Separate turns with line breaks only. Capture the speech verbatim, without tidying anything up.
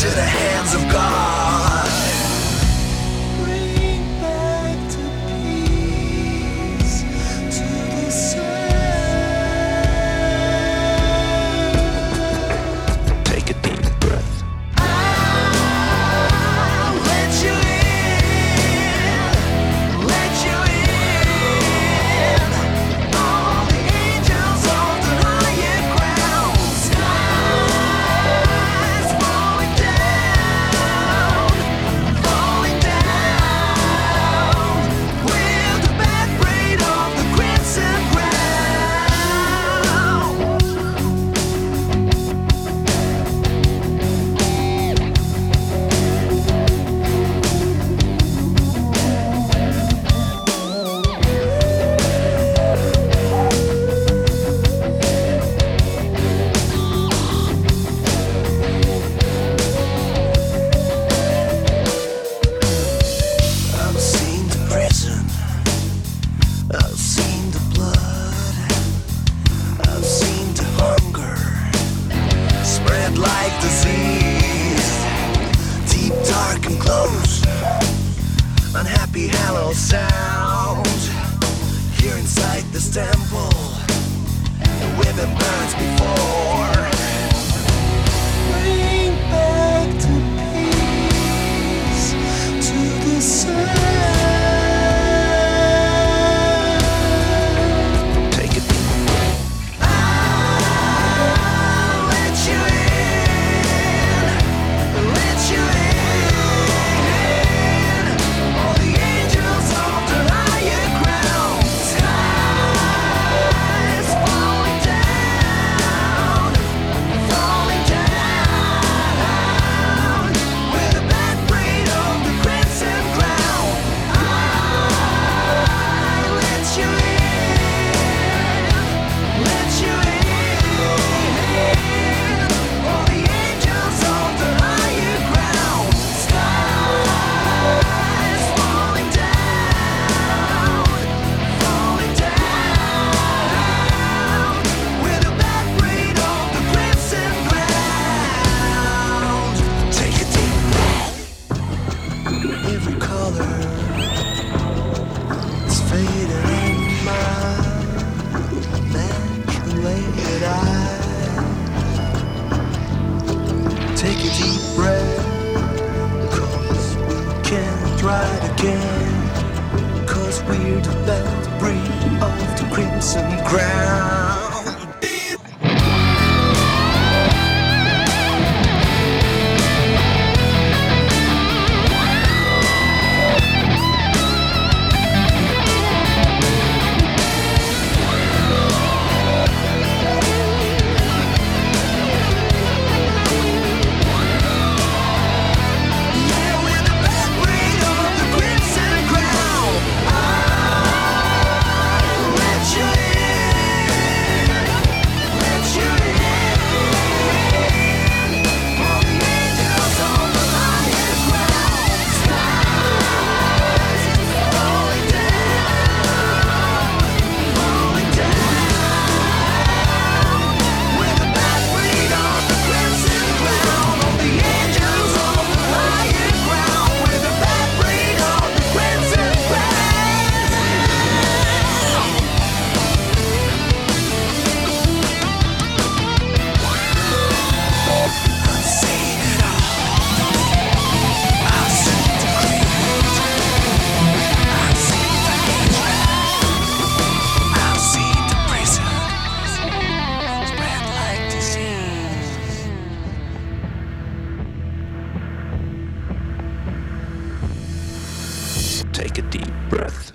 into the hands of God.
Bring back to peace, to the sun.
Take a deep breath.
I'll let you in, let you in. All the angels of the higher ground. Skies falling down, falling down. With the bad braid of the crimson I've seen the prison, I've seen the blood, I've seen the hunger spread like disease, deep, dark and close, unhappy hollow sound. Here inside this temple, the women burns before. Bring back to peace, to the sun.
Take a deep breath.
I'll let you in, let you in. All the angels of the higher ground. Skies falling down, falling down. With the bad braid of the crimson crown. I'll let you in, let you in. All the angels of the higher ground. Skies falling down, falling down. With the bad braid of the crimson ground.
Take a deep breath.
Every color is fading in my immaculate eye. Take a deep breath, 'cause we can't try it again. 'Cause we're the bad breed of the crimson crown. Yeah, we're the bad breed of the crimson crown. I'll let you in, let you in. All the angels on the higher ground. Skies falling down, falling down. With the bad breed of the crimson crown. All the angels on the higher ground. With the bad breed of the crimson crown. I've seen it all. I've seen the greed. I've seen the hatred. I've seen the prison spread like disease.
Take a deep breath.